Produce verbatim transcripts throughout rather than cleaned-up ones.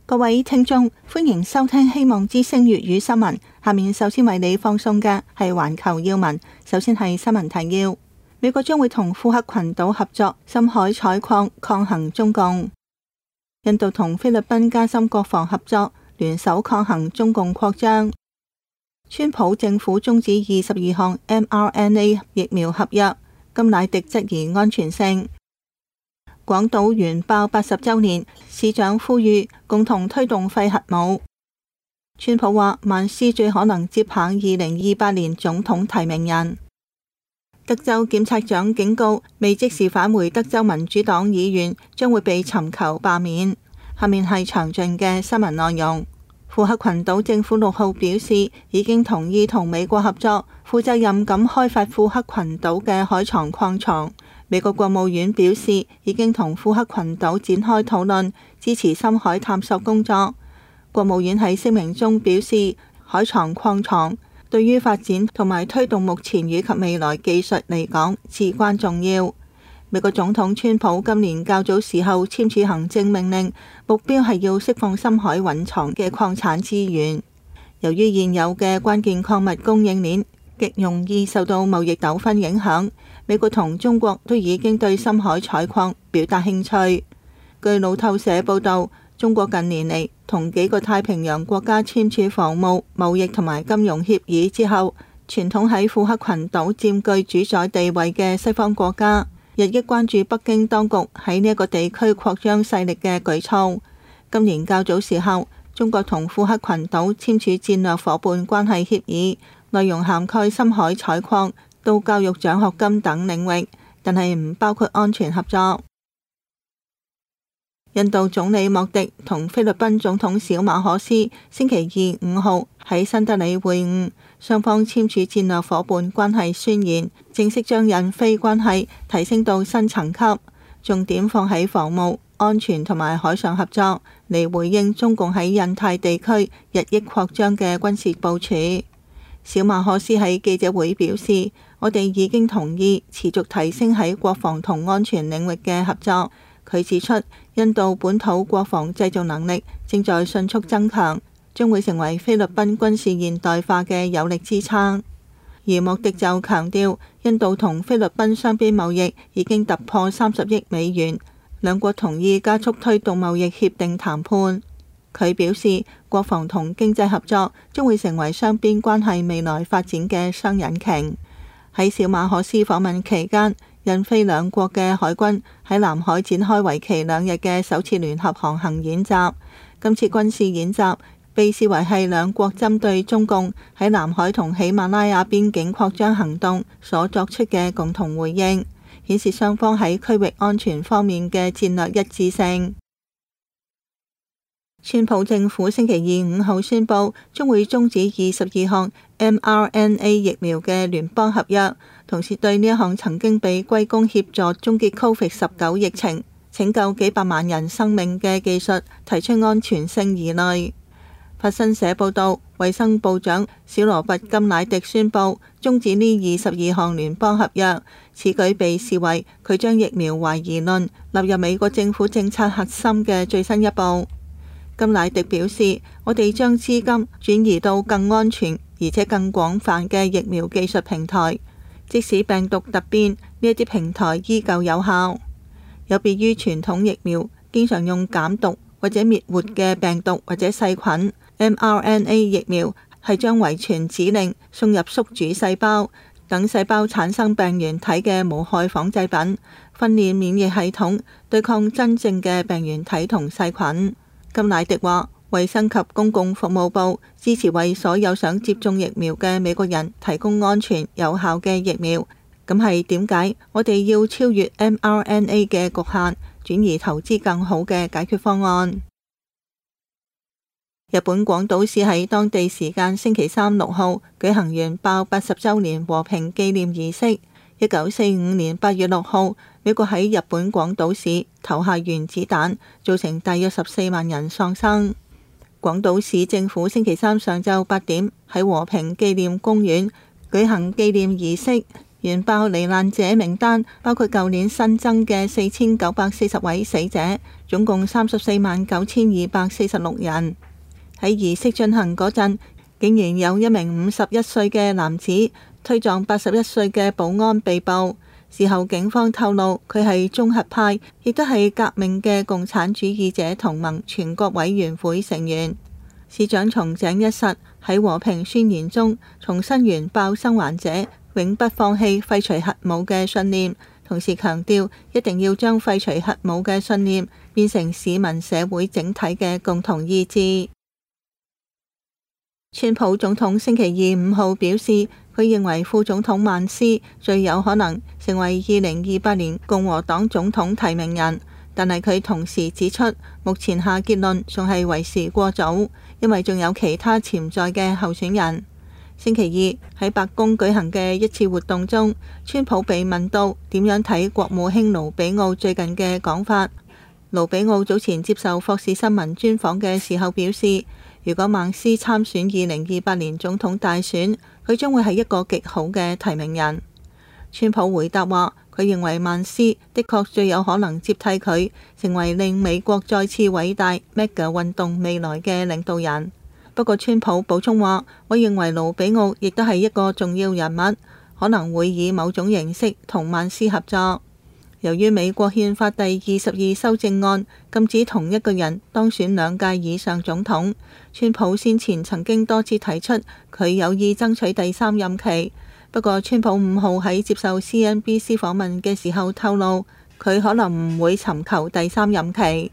各位聽眾，歡迎收聽希望之聲粵語新聞。下面首先為你放送嘅係環球要聞。首先係新聞提要：美國將會同庫克群島合作深海採礦，抗衡中共。印度同菲律賓加深國防合作，聯手抗衡中共擴張。川普政府終止二十二項 M R N A 疫苗合約，甘迺迪質疑安全性。廣島原爆八十週年，市長呼籲共同推動廢核武。川普話萬斯最可能接棒二零二八年總統提名人。德州檢察長警告未即時返回德州民主黨議員將會被尋求罷免。下面係詳盡嘅新聞內容。庫克群島政府六號表示，已經同意同美國合作，負責任咁開發庫克群島嘅海床礦床。美國國務院表示，已經同庫克群島展開討論，支持深海探索工作。國務院喺聲明中表示，海床礦床對於發展同埋推動目前以及未來技術嚟講至關重要。美國總統川普今年較早時候簽署行政命令，目標係要釋放深海蘊藏嘅礦產資源。由於現有嘅關鍵礦物供應鏈極容易受到貿易糾紛影響，美國同中國都已經對深海採礦表達興趣。據路透社報道，中國近年嚟同幾個太平洋國家簽署防務、貿易同埋金融協議之後，傳統喺庫克群島佔據主宰地位嘅西方國家日益關注北京當局喺呢一個地區擴張勢力嘅舉措。今年較早時候，中國同庫克群島簽署戰略夥伴關係協議，內容涵蓋深海採礦到教育獎學金等領域，但係唔包括安全合作。印度總理莫迪同菲律賓總統小馬可斯星期二五號喺新德里會晤，雙方簽署戰略夥伴關係宣言，正式將印菲關係提升到新層級，重點放喺防務、安全同埋海上合作，嚟回應中共喺印太地區日益擴張嘅軍事部署。小馬可斯喺記者會表示，我哋已經同意持續提升喺國防同安全領域嘅合作。佢指出，印度本土國防製造能力正在迅速增強，將會成為菲律賓軍事現代化嘅有力支撐。而莫迪就強調，印度同菲律賓雙邊貿易已經突破三十億美元，兩國同意加速推動貿易協定談判。佢表示，國防同經濟合作將會成為雙邊關係未來發展嘅雙引擎。喺小馬可斯訪問期間，印菲兩國嘅海軍喺南海展開為期兩日嘅首次聯合航行演習。今次軍事演習被視為係兩國針對中共喺南海同喜馬拉雅邊境擴張行動所作出嘅共同回應，顯示雙方喺區域安全方面嘅戰略一致性。川普政府星期二五號宣布，將會終止二十二項 M R N A 疫苗嘅聯邦合約，同時對呢一項曾經被歸功協助終結 Covid 十九 疫情、拯救幾百萬人生命嘅技術提出安全性疑慮。法新社報道，衛生部長小羅拔甘迺迪宣布終止呢二十二項聯邦合約，此舉被視為佢將疫苗懷疑論納入美國政府政策核心嘅最新一步。甘迺迪表示，我哋將資金轉移到更安全而且更廣泛嘅疫苗技術平台，即使病毒突變，呢一啲平台依舊有效。有別於傳統疫苗經常用減毒或者滅活嘅病毒或者細菌， M R N A 疫苗係將遺傳指令送入宿主細胞，等細胞產生病原體嘅無害仿製品，訓練免疫系統對抗真正嘅病原體同細菌。甘迺迪話，衛生及公共服務部支持為所有想接種疫苗嘅美國人提供安全有效嘅疫苗。咁係點解我哋要超越 M R N A 嘅局限，轉移投資更好嘅解決方案？日本廣島市喺當地時間星期三六號舉行原爆八十週年和平紀念儀式。一九四五年八月六號，美國喺日本廣島市投下原子彈，造成大約十四萬人喪生。廣島市政府星期三上晝八點喺和平紀念公園舉行紀念儀式， 原爆罹難者名單包括舊年新增嘅四千九百四十位死者，總共三十四萬九千二百四十六人。喺儀式進行嗰陣，竟然有一名五十一歲嘅男子推撞八十一歲嘅保安被捕。事後警方透露，佢係中核派，亦都係革命嘅共產主義者同盟全國委員會成員。市長松井一實喺和平宣言中重申原爆生還者永不放棄廢除核武嘅信念，同時強調一定要將廢除核武嘅信念變成市民社會整體嘅共同意志。川普總統星期二五號表示，佢認為副總統曼斯最有可能成為二零二八年共和黨總統提名人，但係佢同時指出，目前下結論仲係為時過早，因為仲有其他潛在嘅候選人。星期二喺白宮舉行嘅一次活動中，川普被問到點樣睇國務卿盧比奧最近嘅講法。盧比奧早前接受霍士新聞專訪嘅時候表示，如果曼斯參選二零二八年總統大選，佢將會係一個極好嘅提名人。川普回答話，佢認為曼斯的確最有可能接替佢，成為令美國再次偉大 mega 運動未來嘅領導人。不過川普補充話，我認為盧比奧亦都係一個重要人物，可能會以某種形式同曼斯合作。由於美國憲法第二十二修正案禁止同一個人當選兩屆以上總統，川普先前曾經多次提出佢有意爭取第三任期。不過川普五號喺接受 C N B C 訪問嘅時候透露，佢可能唔會尋求第三任期。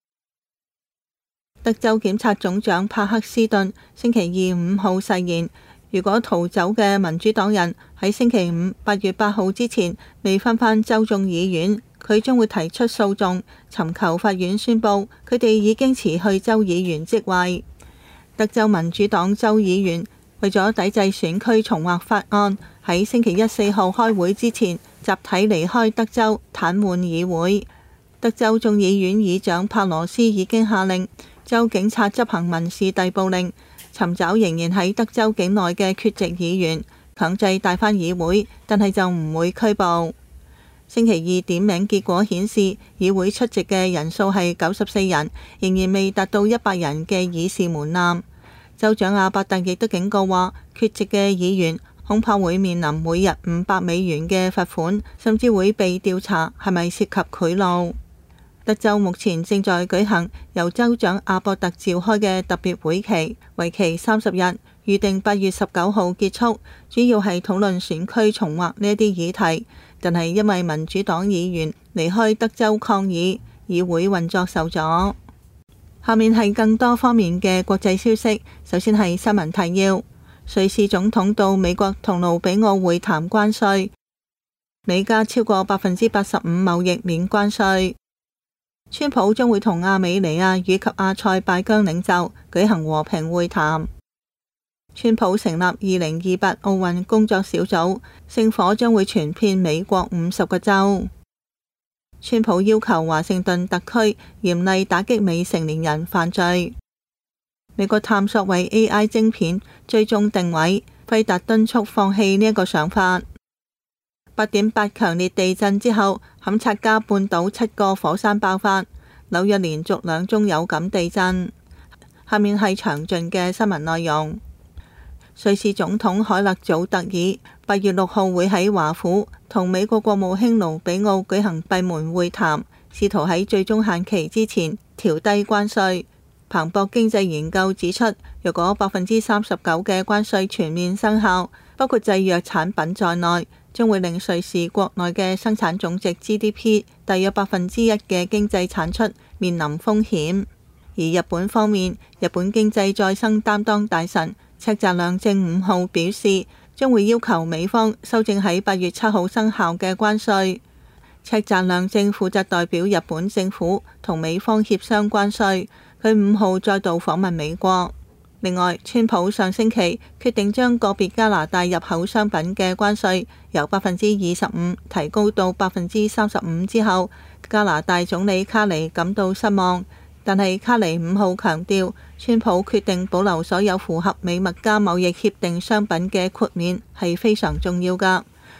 德州檢察總長帕克斯頓星期二五號誓言，如果逃走嘅民主黨人喺星期五八月八號之前未返返州眾議院，佢將會提出訴訟，尋求法院宣布佢哋已經辭去州議員職位。德州民主黨州議員為咗抵制選區重劃法案，喺星期一四號開會之前集體離開德州，癱瘓議會。德州眾議院議長帕羅斯已經下令州警察執行民事逮捕令，尋找仍然喺德州境內嘅缺席議員，強制帶返議會，但係就唔會拘捕。星期二點名結果顯示，議會出席嘅人數係九十四人，仍然未達到一百人嘅議事門檻。州長阿伯特亦都警告話，缺席嘅議員恐怕會面臨每日五百美元嘅罰款，甚至會被調查係咪涉及賄賂。德州目前正在舉行由州長阿伯特召開嘅特別會期，為期三十日，預定八月十九號結束，主要係討論選區重劃呢一啲議題。但係因為民主黨議員離開德州抗議，議會運作受阻。下面係更多方面嘅國際消息，首先係新聞提要：瑞士總統到美國同盧比奧會談關稅，美加超過百分之八十五貿易免關稅。川普將會同亞美尼亞以及阿塞拜疆領袖舉行和平會談。川普成立二零二八奧運工作小組，聖火將會傳遍美國五十個州。川普要求華盛頓特區嚴厲打擊未成年人犯罪。美國探索為 A I 晶片追蹤定位，費達敦促放棄呢一個想法。八點八強烈地震之後，坎察加半島七個火山爆發，紐約連續兩宗有感地震。下面係詳盡嘅新聞內容。瑞士總統凱勒祖特爾八月六號會喺華府同美國國務卿盧比奧舉行閉門會談，試圖喺最終限期之前調低關稅。彭博經濟研究指出，若果百分之三十九嘅關稅全面生效，包括製藥產品在內，將會令瑞士國內嘅生產總值 G D P 大約百分之一嘅經濟產出面臨風險。而日本方面，日本經濟再生擔當大臣赤澤亮正五號表示，將會要求美方修正喺八月七號生效嘅關稅。赤澤亮正負責代表日本政府同美方協商關稅，佢五號再度訪問美國。另外，川普上星期決定將個別加拿大入口商品嘅關稅由百分之二十五提高到百分之三十五之後，加拿大總理卡尼感到失望。但係卡尼五號強調，川普決定保留所有符合美墨加貿易協定商品嘅豁免係非常重要㗎。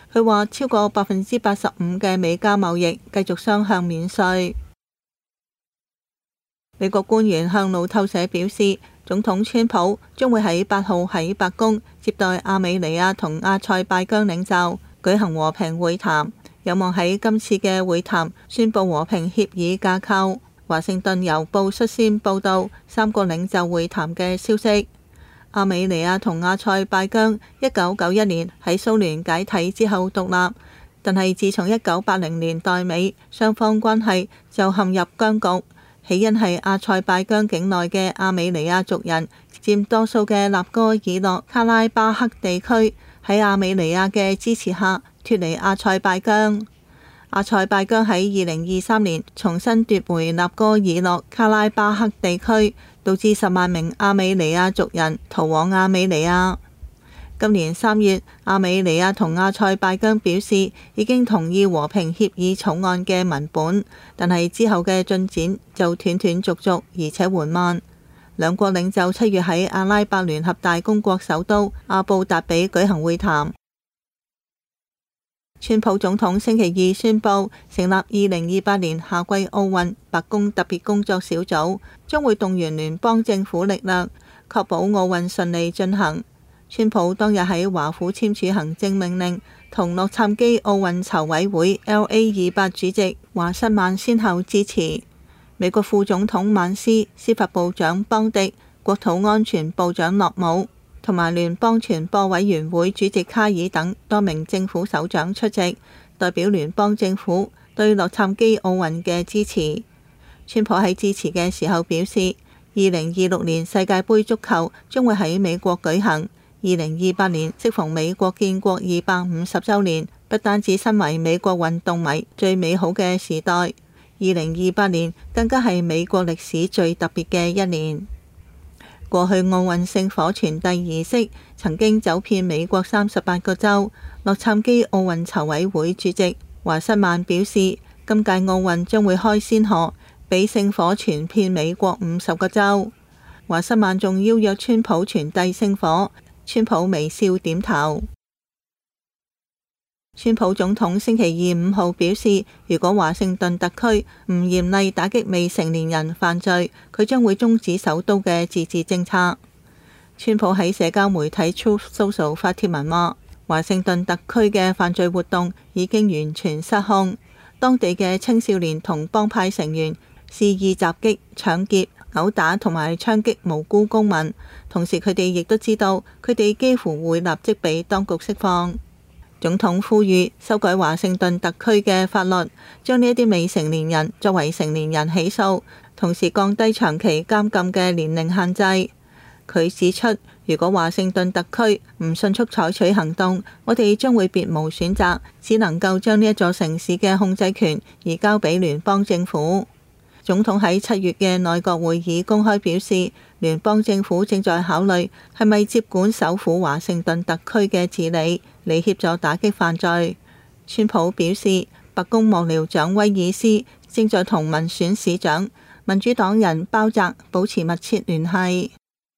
佢話超過百分之八十五嘅美加貿易繼續雙向免稅。美國官員向路透社表示，總統川普將會喺八號喺白宮接待亞美尼亞同阿塞拜疆領袖舉行和平會談，有望喺今次嘅會談宣布和平協議架構。華盛頓郵報率先報道三個領袖會談嘅消息。亞美尼亞同阿塞拜疆一九九一年喺蘇聯解體之後獨立，但係自從一九八零年代尾，雙方關係就陷入僵局。起因係阿塞拜疆境內嘅亞美尼亞族人佔多數嘅納戈爾諾卡拉巴克地區喺亞美尼亞嘅支持下脫離阿塞拜疆。阿塞拜疆喺二零二三年重新奪回納戈爾諾卡拉巴克地區，導致十萬名亞美尼亞族人逃往亞美尼亞。今年三月，亞美尼亞同阿塞拜疆表示已經同意和平協議草案嘅文本，但係之後嘅進展就斷斷續續，而且緩慢。兩國領袖七月喺阿拉伯聯合大公國首都阿布達比舉行會談。川普總統星期二宣布成立二零二八年夏季奧運白宮特別工作小組，將會動員聯邦政府力量，確保奧運順利進行。川普當日喺華府簽署行政命令，同洛杉磯奧運籌委會 L A 二八主席華塞曼先後致辭。美國副總統曼斯、司法部長邦迪、國土安全部長諾姆同埋聯邦傳播委員會主席卡爾等多名政府首長出席，代表聯邦政府對洛杉磯奧運嘅支持。川普喺致辭嘅時候表示，二零二六年世界盃足球將會喺美國舉行。二零二八年適逢美國建國二百五十週年，不單止身為美國運動迷最美好嘅時代，二零二八年更加係美國歷史最特別嘅一年。過去奧運聖火傳遞儀式曾經走遍美國三十八個州。洛杉磯奧運籌委會主席華塞曼表示，今屆奧運將會開先河，俾聖火傳遍美國五十個州。華塞曼仲邀約川普傳遞聖火。川普微笑點頭。川普總統星期二五號表示，如果華盛頓特區唔嚴厲打擊未成年人犯罪，佢將會終止首都嘅自治政策。川普喺社交媒體 Truth Social 發帖文話，華盛頓特區嘅犯罪活動已經完全失控，當地嘅青少年同幫派成員肆意襲擊、搶劫、毆打同埋槍擊無辜公民，同時佢哋亦都知道佢哋幾乎會立即被當局釋放。總統呼籲修改華盛頓特區嘅法律，將呢一啲未成年人作為成年人起訴，同時降低長期監禁嘅年齡限制。佢指出，如果華盛頓特區唔迅速採取行動，我哋將會別無選擇，只能夠將呢一座城市嘅控制權移交俾聯邦政府。總統喺七月嘅內閣會議公開表示，聯邦政府正在考慮係咪接管首府華盛頓特區嘅治理，嚟協助打擊犯罪。川普表示，白宮幕僚長威爾斯正在同民選市長民主黨人鮑澤保持密切聯繫。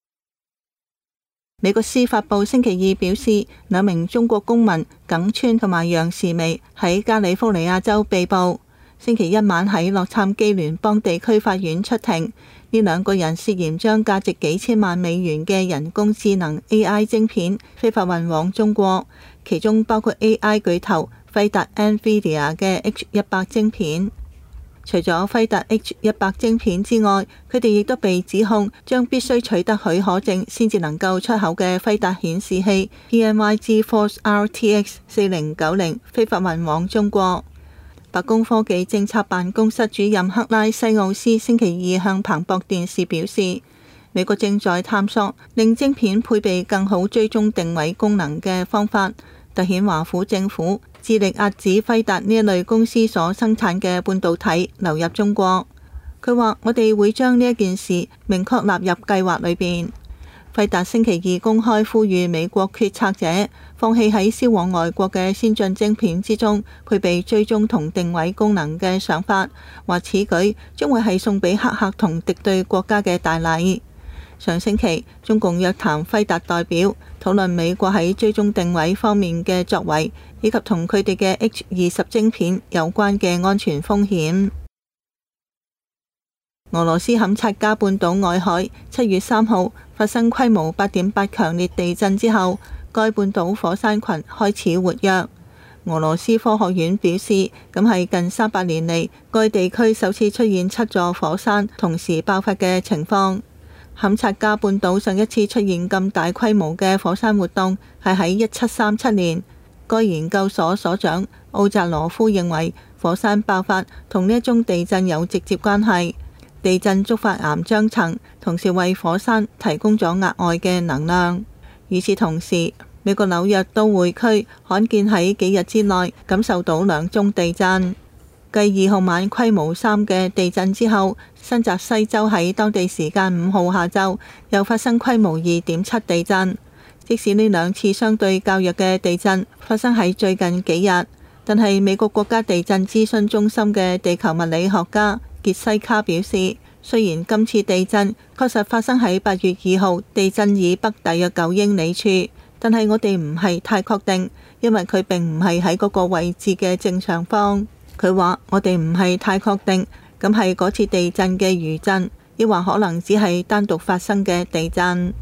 美國司法部星期二表示，兩名中國公民耿川同埋楊時薇喺加利福尼亞州被捕。星期一晚喺洛杉磯聯邦地區法院出庭，呢兩個人涉嫌將價值幾千萬美元嘅人工智能 A I 晶片非法運往中國，其中包括 A I 巨頭輝達 NVIDIA 嘅 H 一百晶片。除咗輝達 H 一百晶片之外，佢哋亦都被指控將必須取得許可證先至能夠出口嘅輝達顯示器 P M I GeForce R T X 四零九零非法運往中國。白宮科技政策辦公室主任克拉西奧斯星期二向彭博電視表示，美國正在探索令晶片配備更好追蹤定位功能嘅方法，凸顯華府政府致力遏止輝達呢一類公司所生產嘅半導體流入中國。佢話：我哋會將呢一件事明確納入計劃裏邊。輝達星期二公開呼籲美國決策者放棄喺銷往外國嘅先進晶片之中配備追蹤同定位功能嘅想法，話此舉將會係送俾黑客同敵對國家嘅大禮。 上星期，中共約談輝達代表，討論美國喺追蹤定位方面嘅作為，以及同佢哋嘅 H 二十晶片有關嘅安全風險。俄羅斯坎察加半島外海七月三號發生規模八點八強烈地震之後，該半島火山群開始活躍。俄羅斯科學院表示，咁係近三百年嚟該地區首次出現七座火山同時爆發嘅情況。坎察加半島上一次出現咁大規模嘅火山活動係喺一七三七年。該研究所所長奧扎羅夫認為，火山爆發同呢一宗地震有直接關係。地震觸發岩漿層，同時為火山提供咗額外嘅能量。與此同時，美國紐約都會區罕見喺幾日之內感受到兩宗地震。繼二號晚規模三嘅地震之後，新澤西州喺當地時間五號下晝又發生規模二點七地震。即使呢兩次相對較弱嘅地震發生喺最近幾日，但係美國國家地震諮詢中心嘅地球物理學家傑西卡表示，雖然今次地震確實發生喺八月二號地震以北大約九英里處，但係我哋唔係太確定，因為佢並唔係喺嗰個位置嘅正上方。佢話我哋唔係太確定，咁係嗰次地震嘅餘震，抑或可能只係單獨發生嘅地震。